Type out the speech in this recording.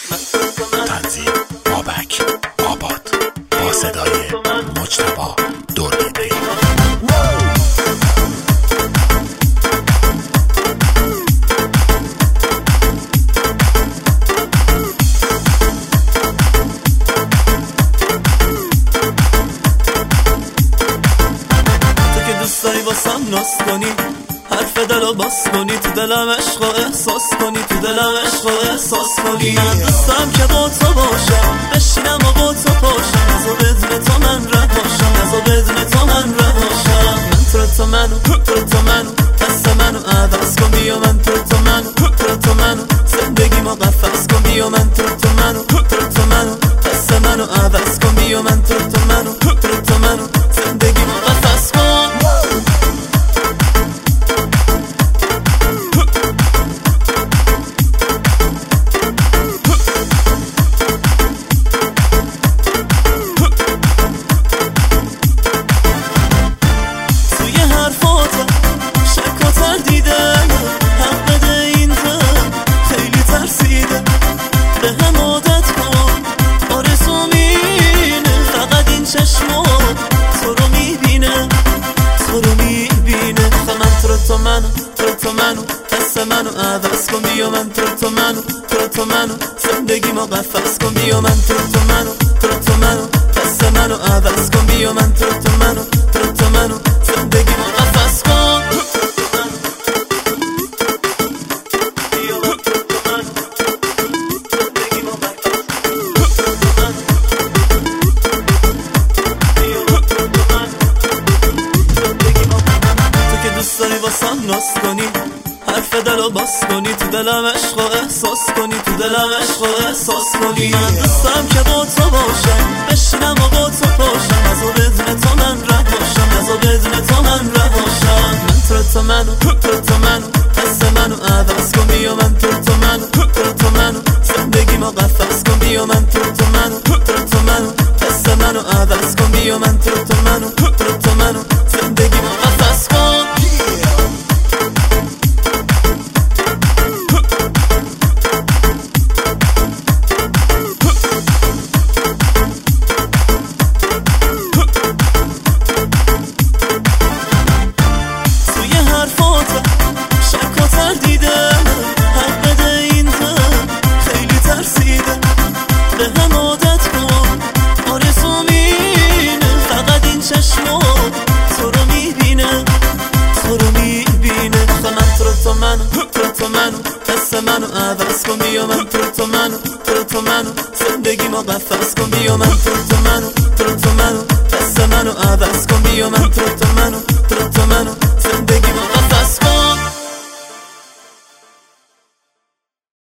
تنظیم بابک آباد با صدای مجتبی دوربیدی. دوستایی واسم ناز کنی، حرف دلو باز کنی، تو دلم عشق و احساس کنی، تو دلم عشق و احساس کنی. من دوستم که با تو باشم، بشینم و با تو پاشم، نزا بدون تو من رهاشم، نزا بدون تو من رهاشم. من تو منو دست منو عوض کن، بیا من تو منو زندگی ما قفص کن، بیا من تو منو دست منو عوض کن، بیا من تو منو زندگی ما قفص کن. تو منو دست منو عوض کن، بیا من تو منو زندگی ما قفص کن، بیا من تو منو دست منو عوض کن، بیا من تو منو زندگی ما قفص کن. واسم ناز کنی، حرف دلو باز کنی، تو دلم عشق و احساس کنی، تو دلم عشق و احساس کنی. من دوستم که با تو باشم، بشینم و با تو پاشم، نزا بدون تو من رهاشم، نزا بدون تو من رهاشم. من تو منو دست منو عوض کن، بیا من تو منو زندگی ما قفص کن، بیا من تو منو دست منو عوض کن، بیا من تو منو زندگی ما قفص کن. تو منو دست منو عوض کن، بیا من تو منو زندگی ما قفص کن، بیا من تو منو دست منو عوض کن، بیا من تو منو